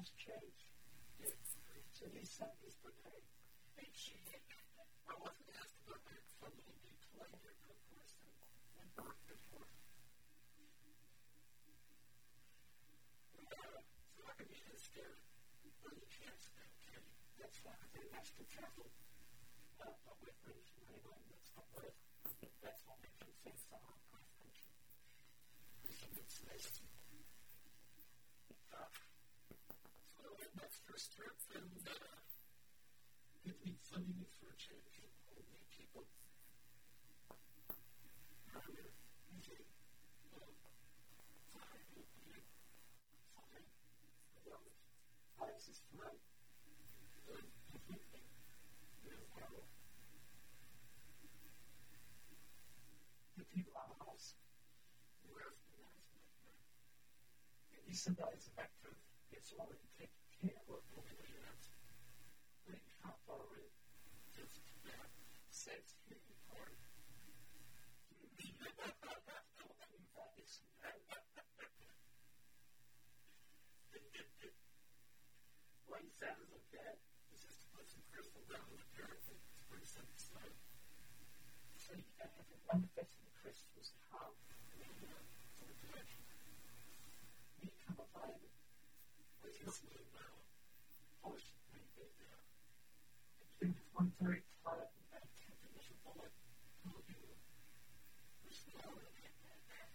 must change. So he sent his brigade. I wasn't asked about that from the collector, of course, and worked before. So I can be scared, but you can't stand, can you? That's why I think that's the trouble. But with race and anyway, that's not what that's what makes you think so on cross country. It's nice to so that first trip and give me funding for a change and meet people. Alex is right. The people on the house, he said that is effective. It's already taken care of over the years. When you can't follow it, just says here you are. What he said is okay. It's just to put some crystal down in the pyramid. It's pretty simple stuff. So you can have a manifesting crystals how you come alive with your little potion maybe there. And it's one very tired and bad temper with a bullet pull you with the hour of it.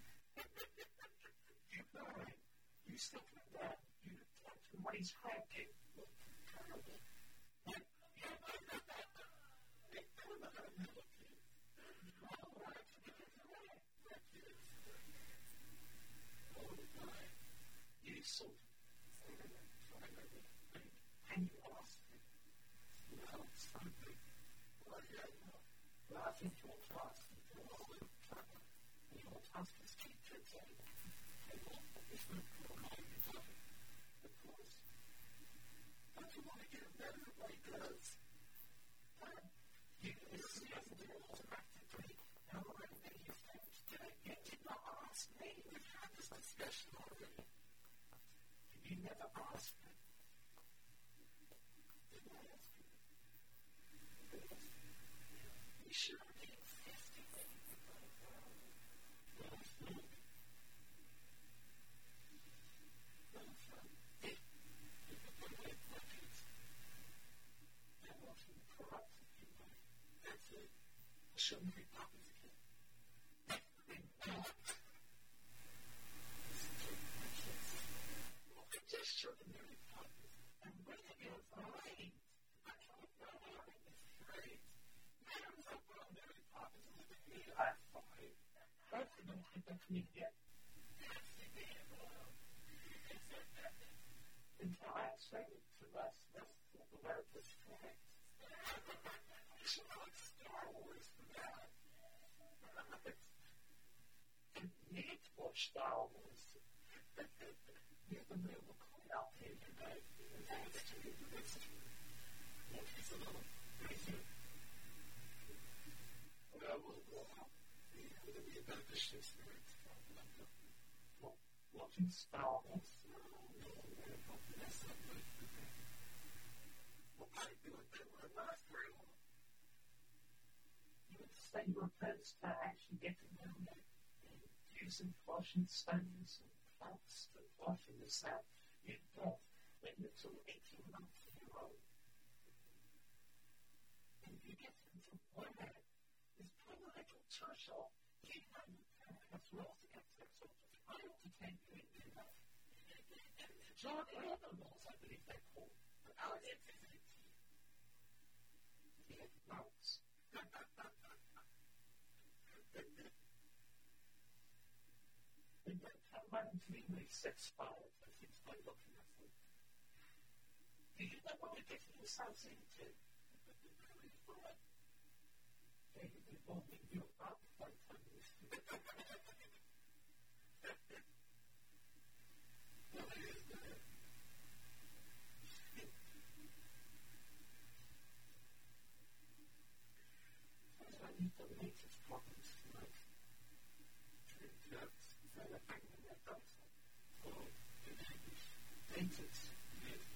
You die, you stick with that, you attempt to raise hacking with terrible. You sold and you lost it. Well, it's something. Well, I think you'll trust it. You will trust his teacher saying, hey, well, it's not for my time. Of course. Don't you want to get better? Because you automatically know what many things today. You did not ask me. We've had this discussion already. You never asked me. Didn't I ask you? You sure did. That's it. Show me Poppins again. Just show them Mary Poppins. And when it is right, I can't go out in this phrase. Man, I'm so proud of Mary Poppins and look at me. I'm fine. Hopefully don't hit that to me again. Until I say it to us, that's the word was correct. She likes Star Wars for that. And need to watch Star Wars. You're the real McCoy out here today. And thanks to you, it's a little crazy. Well, we'll go out. It'll be a beneficial experience. Watching Star Wars. That's not good. Well, I do it that way. Not very long. You would say your friends to actually get to know that and using flushing stones and plants to flushing this out in death when you're sort of 18 months of your own. And you get into one that is pretty like a Churchill. You know you can have rules to get to sort of final to 10 years in life. And John Adams, I believe they're called, but ours is 18. He had notes. And then come back to me when he's 6'5", I think by looking at him. Do you know what you're getting yourselves into? Really fun. Maybe they won't make you up by the time you see it. Well, it is good. I need the latest problems tonight. That's very banging that does. Oh, it is. Latest. Yes.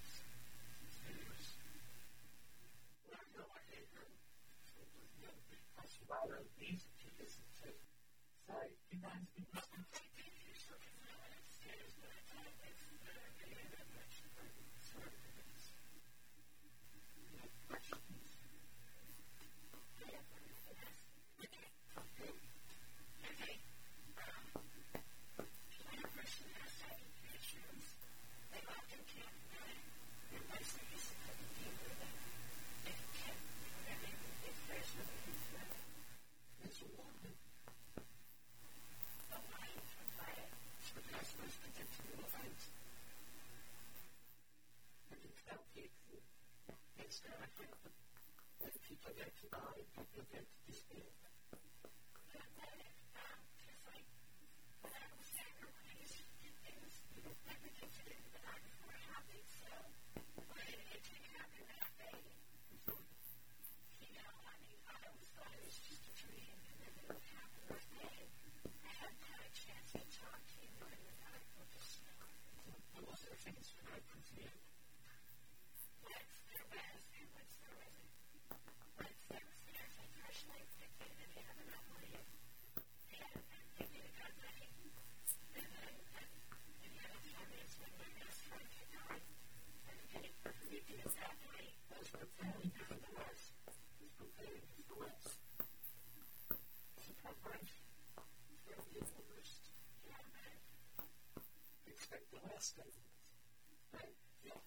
rather easy to listen to. So, reminds me of the previous looking at upstairs, but I thought it's very much sort of this. Questions? Okay. When a person has issues, they often can't learn unless they use it to deal with it. If you can't, if there's no reason, it's a woman. A wife, a wife. So that's supposed to get to the lines. And you tell people it's going to happen. When people get to die, people get to despair. And then, just like when I was younger, when I used to do things, everything to do with life were happy, so when it didn't happen that day, I always thought it was just a dream, and then it would happen that day. I hadn't had a chance to talk to you, and I put the snow. What was the things that I presumed? What's there was and what's there wasn't. What's there was there's a flashlight that came and they have enough money, and they get it on money. And then the other time is when my best friend had died, and we did it that night. Those were very different than us. It was preparing for us. It's a preparation for the worst. Yeah, man. Expect the last thing. Right? Yeah.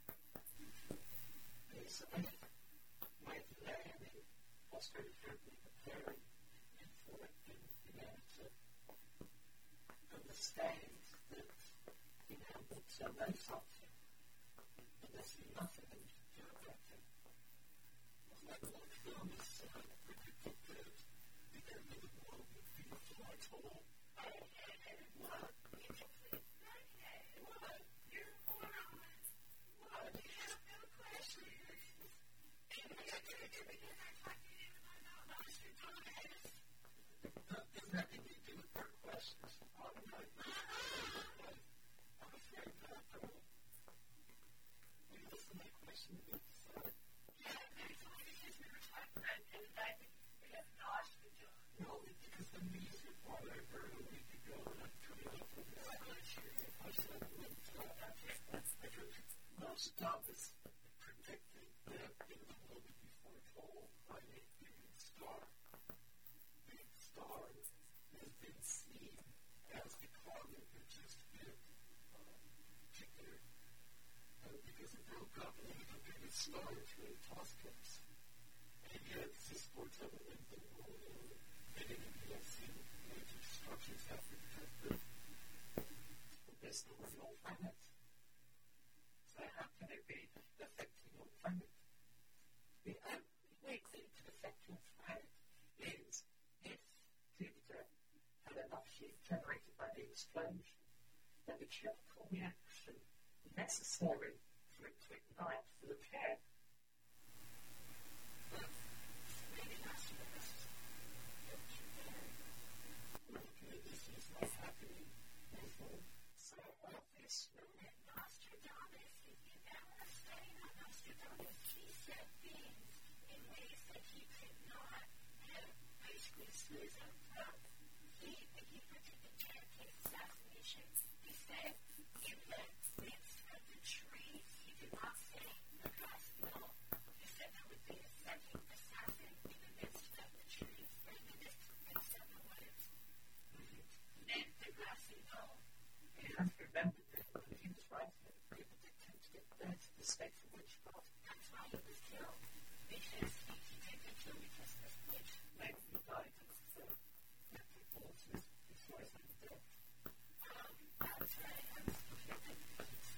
So my planning was very carefully preparing and for it and to understand that, that there's something and there's nothing that you can do about it. It's like one film is predicted that the end of the world would be a large hole. What? What? You're moron. What? You have no questions. And I got to begin I talked to you and I know about your comments. There's nothing to do with her questions. I'm afraid not. When you listen to my question, it's there's only things we were talking about, and in fact, we have lost the job. No, because the music while I heard a week ago, and I'm coming up with this question, I said, most of us predicted that in the world would be foretold by a big star. Big star has been seen as the comet that just hit Jupiter. Because it broke up and it was a big star through the telescopes. And yet, this foretold in the world, they didn't even see major structures after the there's no real planet. So how can it be affecting your planet? The only way that it can affect your planet is if Jupiter had enough heat generated by the explosion, then the chemical reaction necessary for it to ignite the repair. Maybe that's the best. This is not happening. So obviously, Nostradamus, if you ever study on Nostradamus, he said things in ways that he could not have basically smoothed out. He predicted JFK assassination. He said in the midst of the trees, he did not say the gospel. He said there would be a second assassin in the midst of the trees, or in the midst of the woods. Then the grassy knoll. You have to remember that when he was writing it, people did tend to get bad to the state for witchcraft. That's why he was killed. Because he didn't kill because of witch. Maybe he died of mental forces before his own death. That's right. I was looking at that.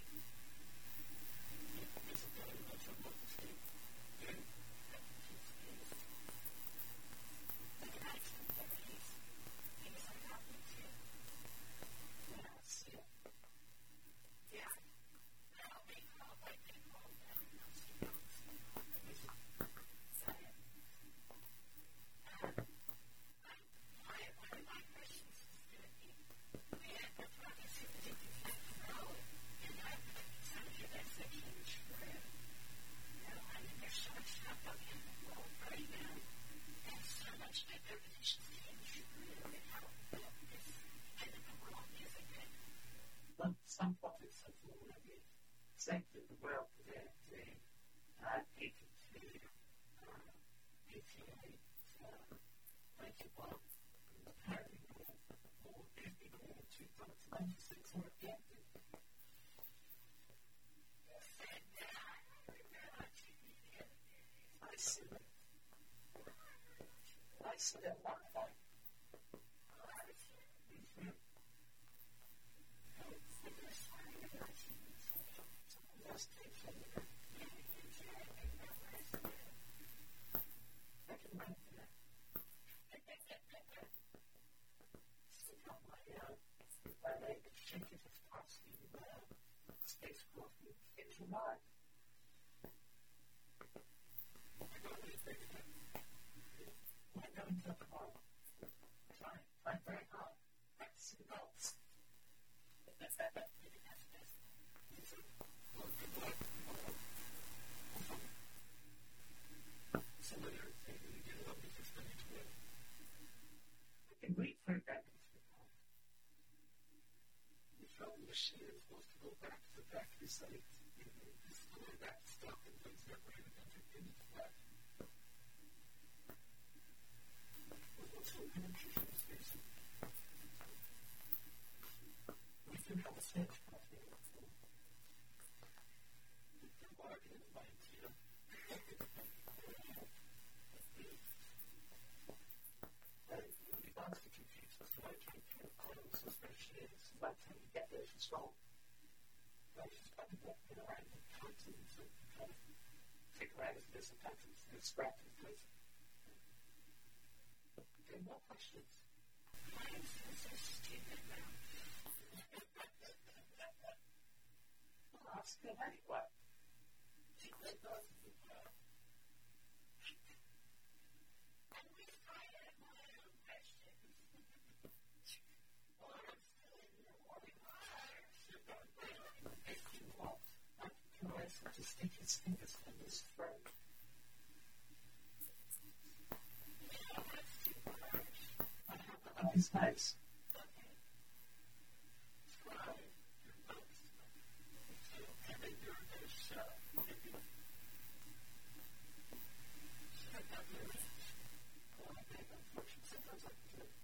It's very much a book to see. And the 1930s, things like happened too. Yes, yeah. Yeah. Now they call them Nostradamus. One of my questions is going to be some prophets have already said that the work that they're doing 88, 91, or every year 2026 or again. I see that one thing. Machine is supposed to go back to the factory site and destroy that stuff and things that were into that. What's the energy from the station? We can have a search party. The bargain is my idea. We want to confuse the supply chain clothes, especially by the time you get there from school. Just probably walking around in patterns and kind of figure out there's some patterns and scrap in place. Okay, more questions? I'm so stupid now. Well, ask them anyway. See what it does. And we fired my own questions. Well, I'm still in the morning. If you want, I can always just stick his fingers in his throat. I have it on his nose. Okay. Try your best to having your nose shut. Maybe. Shut up your nose. Well, I think unfortunately sometimes I can do it.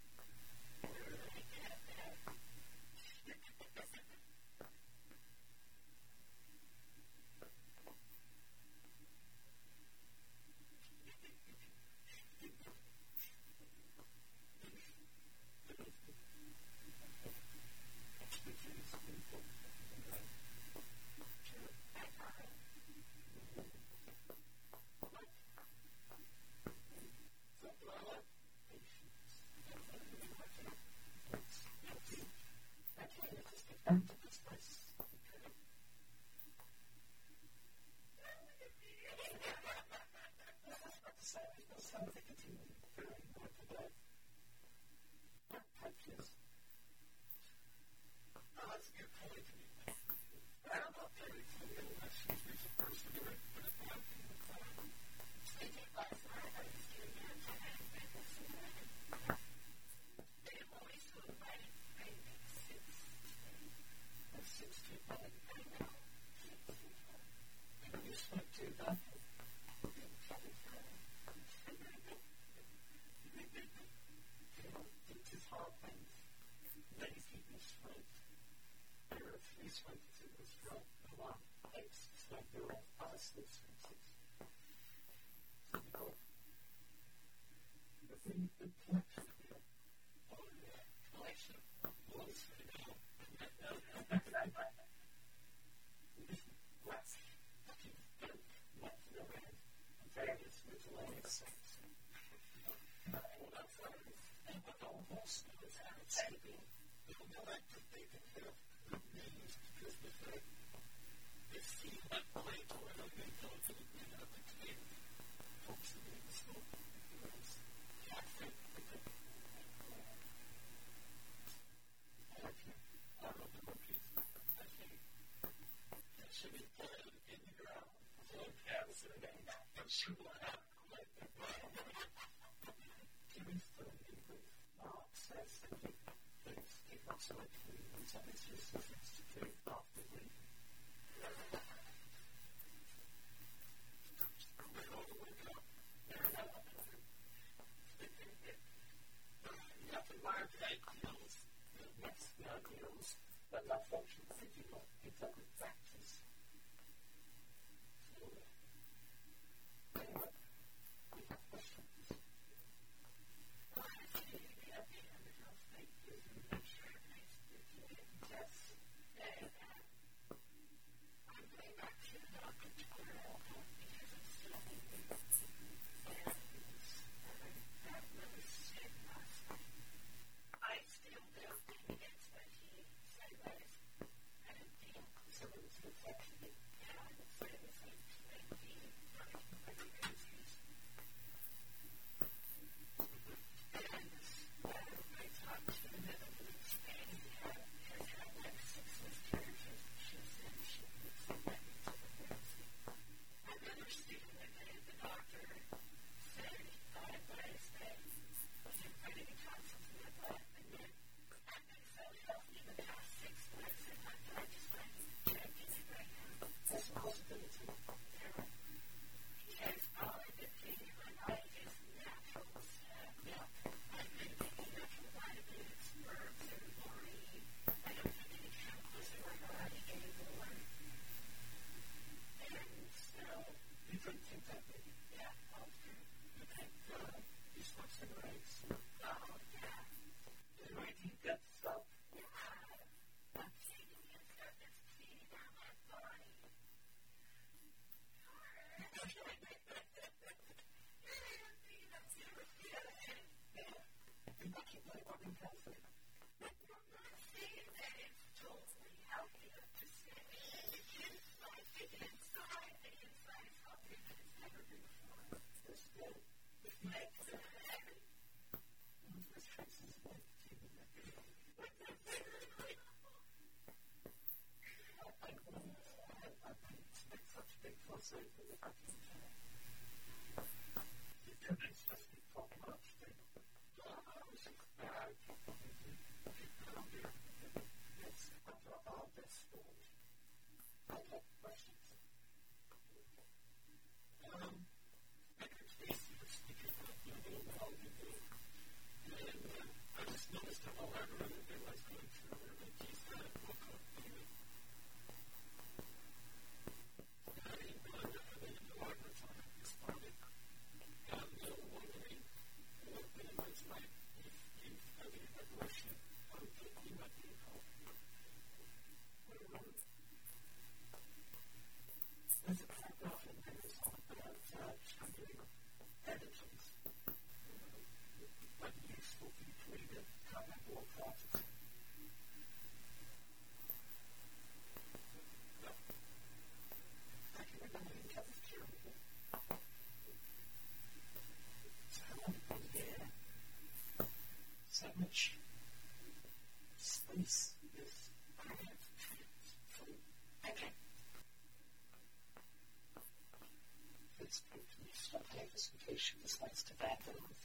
So to after the coming all the way up. You have to learn the ideals, the ideals, but unfortunately they do not pick up with practice. So, anyway, we have questions. So much space is created for okay. It's good to use stop diversification as nice to back off.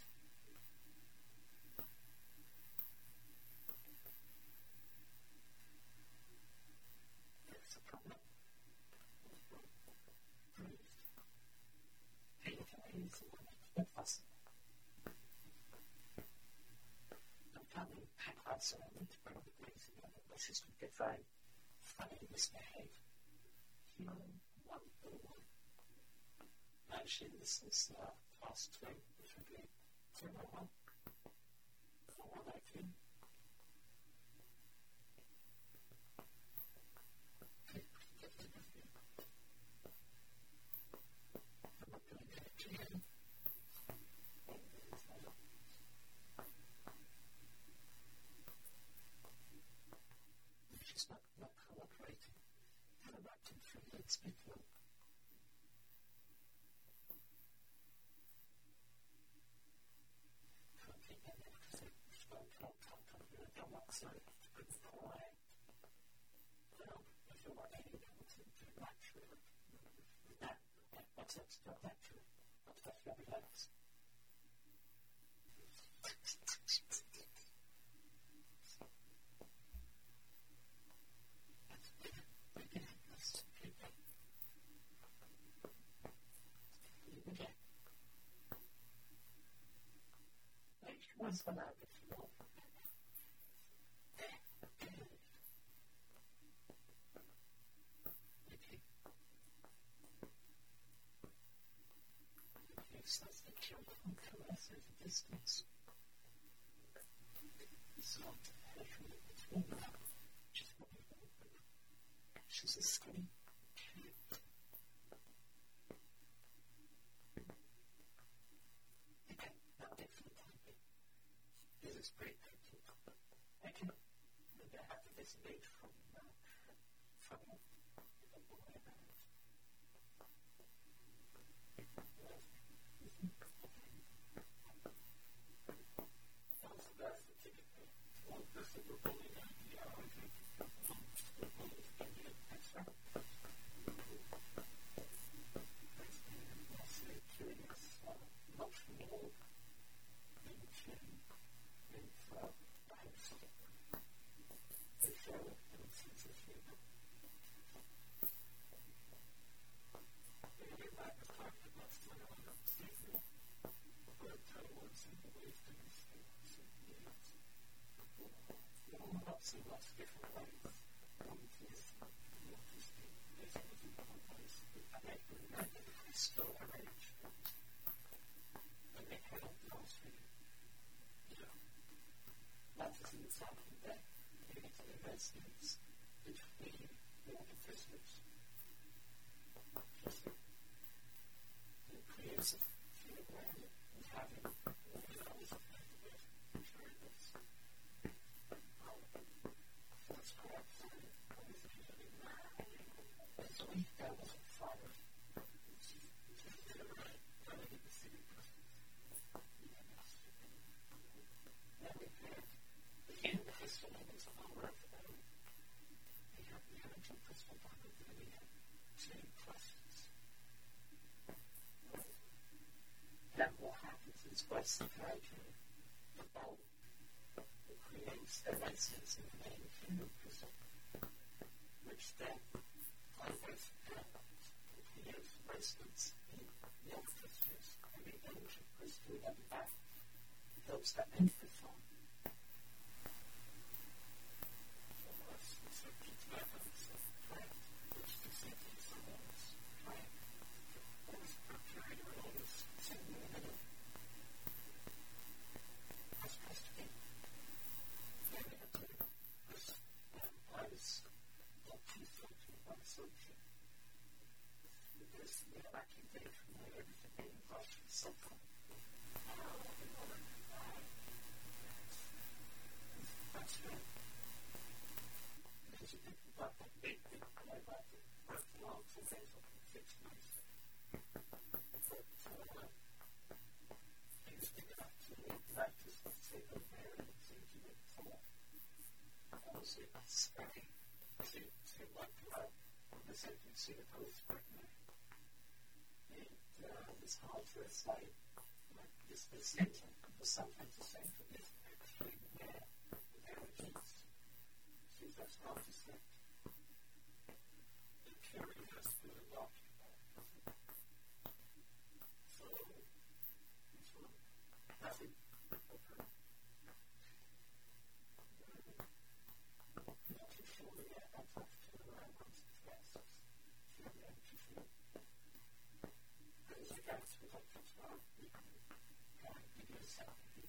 There's a problem. Proved. Painful is the possible. So I need to probably together. My sister would get very funny misbehave. Actually, this is class 2, which would be 201 or 118. I'm not going to get it to you. She's not cooperating. How about 2 3 legs people? Can't keep them there because they've got a stomach, so it's pretty quiet. Well, if you're not able to do naturally, what's that still naturally? What's that for legs? That's transfer that if you want. So that's the children caress over distance. So between that, which is what we want. She's a skinny kid. Okay, that bit for the time being. This is pretty painted. I can maybe I have to disengage from the boy around. That's the ticket. One person we're pulling out the argument. We're pulling it in the extra. That's the curious, much more into banks. They show in sense of humor. Back was talking about someone on Stephen, but once in the ways to lots and lots of different ways. There's anything one place that they remember the crystal arrangement. And they held last week. That is an example there. It is the resonance between all the prisoners. It creates a feeling where we have all the others of the world enjoying this. That's correct. This week there wasn't fire. Then we had the end crystal levels of our earth. We have the energy crystal level, and we have two clusters. Then what happens is by separating the bulb, it creates a resonance in the main human crystal, which then vibrates out. It creates resonance in the other crystals, and the energy crystal at the back helps that amplify. Because I can get from where everything being rushed and so on. That's right. Because you think about that big play about the long for example, 6 months. But things big enough to like to say go there and seem to make for also spreading to like the same thing see the post right now. And it's hard to say like this center was sometimes the same for this actually where the energy is. See, that's hard to say. The theory has to be adopted. So, nothing. Not too sure yet. I've talked to around once or twice. The energy field. Because the gas was up to 12, we can give you a second.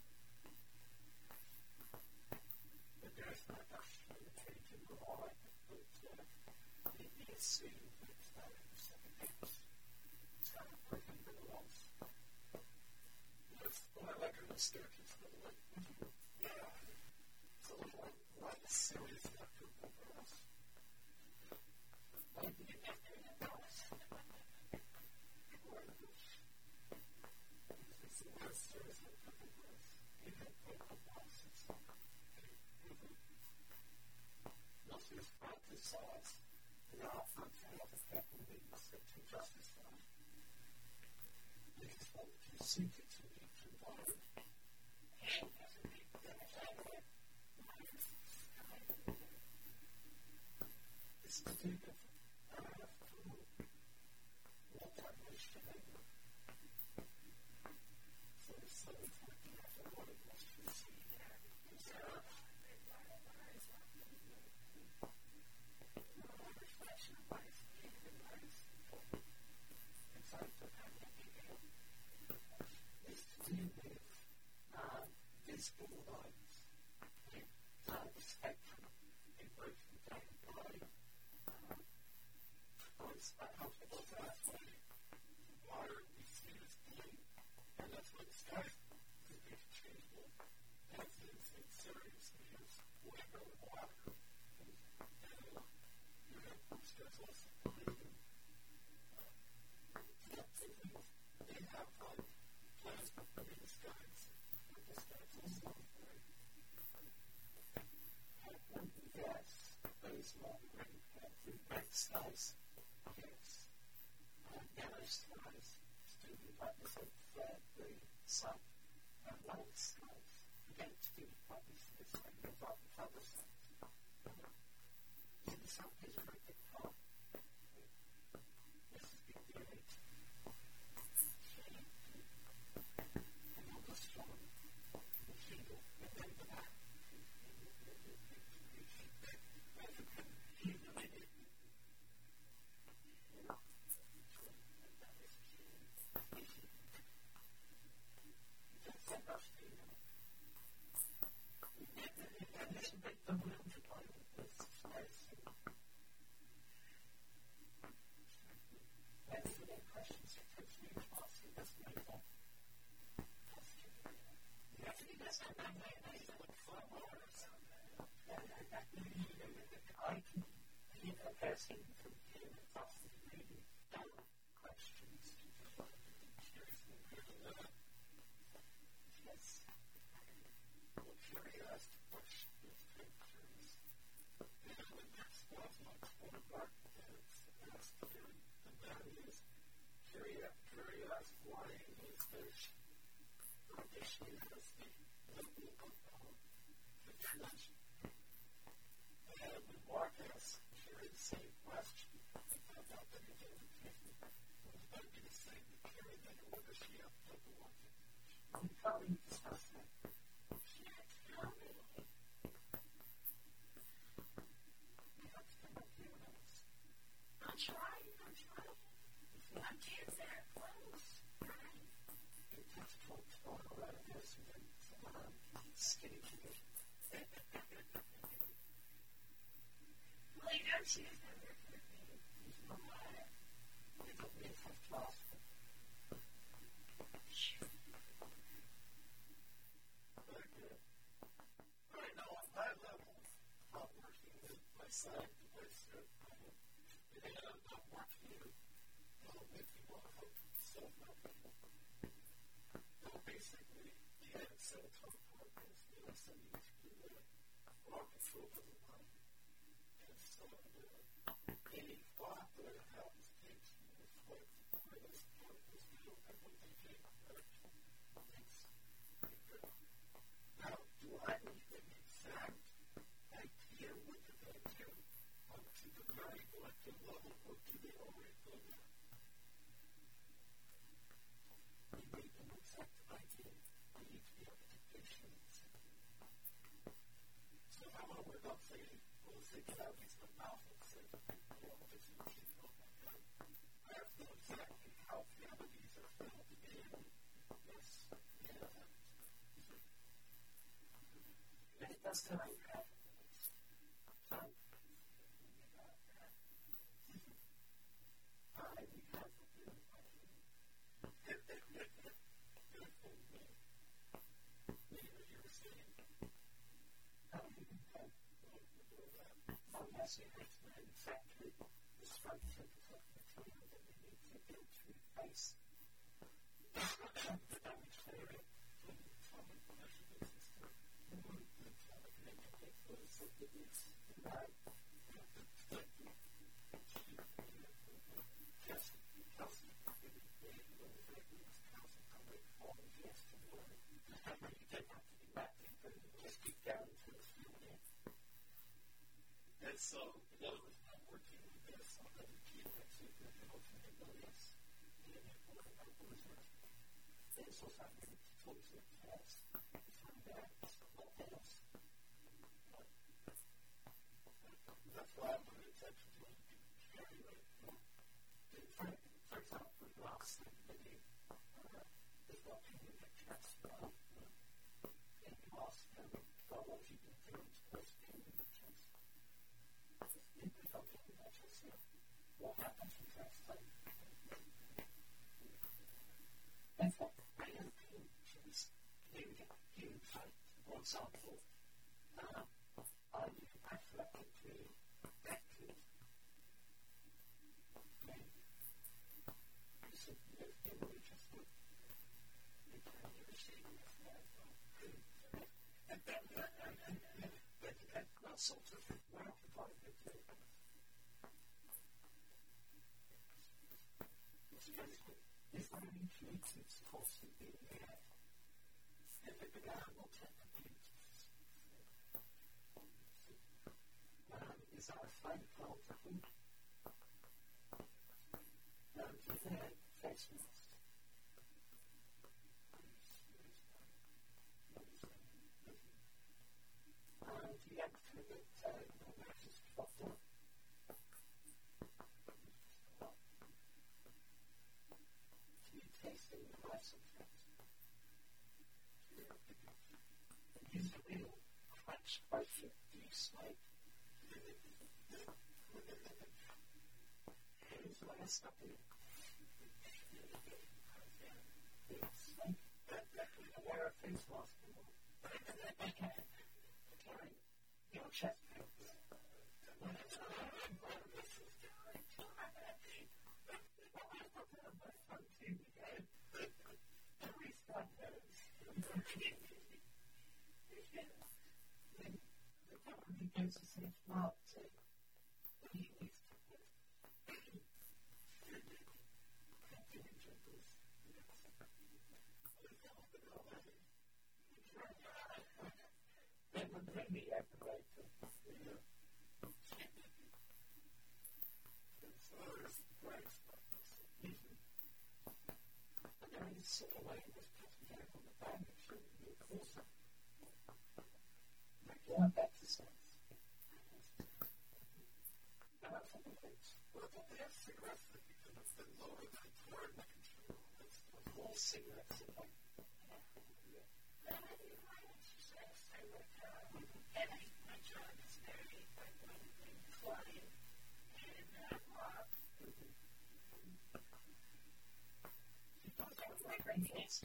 But there's not actually a change in the law, but we assume that the second house is kind of working with the laws. That's what I like on the staircase, a little like, it's a little like a series of approval for us. Like we get that in the house. It's the last series of approval for us. You have political policies. Most of this practice says there are functional effect will be restricted to justice for us. Because what you seek it to be provided and as a big democratic this is too different. I have to what that wish to make. So it's so it's looking at the water that's to see there. So, reflection of what is being and what is and so to have that video is to do with visible lines and the spectrum in both the data by uncomfortable pathway. Water we see as blue, and that's what it's got to be changeable. As is in seriously as whatever water. And your inputs does also blue. They have plasma green skies, and the skies also blue. Yes, those long green red skies, yes. Yellow skies, student opposite the sun, and white skies, again, student opposite the sun, and other sides. So the sun is a very big part. This is big great. And all the strong, the field, and then the back. And so, in other words, I'm working with this on the key to the ultimate notice and important words. And so, talk to the test, you find out it's not else. That's why I'm going to take it to carry it. For example, last video, they've got people that test well, and you ask them, well, what have you been doing to postpone the test? If they're not doing that test, what happens in test time? In fact, I have been just in fact, for example, are you athletically active? You said you're really just good. You can understand that. And then that sort of well-provided material. Is there any creative possibly in the air? If it began, what techniques? Is that a fake article? Is there a face mask? Do you actually get your noses propped up? Do you taste in the rice and things? Is a real crunch question? Do you smoke? Here's what I stop in. I wear a face mask. Your chest hurts. The company goes to say, well, he needs to put they would bring me everywhere to but there is sort of way in this person down on the band that should be awesome. Regular exercise. Now that's what it is. Well, I they have cigarettes that because it's been lower than pouring the control. It's all cigarettes in one. My job is very client and rock. My brain is.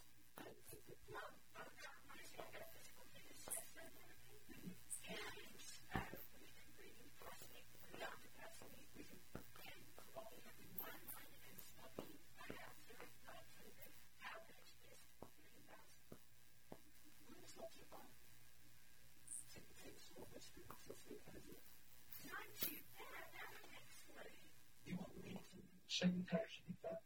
You want me to show you actually that?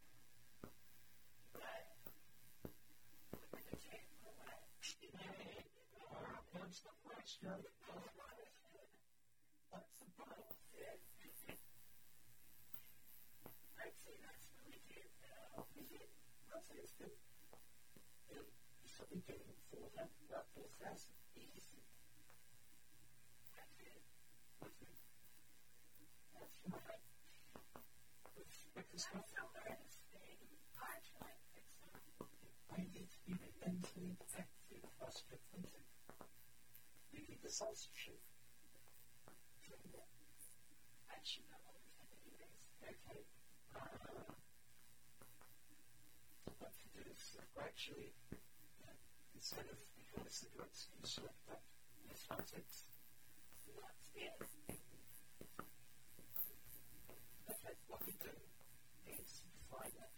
That's the first year. That's the Bible. I'd say that's really good. I'd say it's good. You should be doing 400 levels. That's easy. That's it. That's right. Because I felt like it's I need to be mentally active, frustrated. We need the censorship. Actually, not all the time anyways. Okay. What to do is actually, instead of before the cigarettes, you select that. Yes, that's it. That's it. Okay, what we do is find that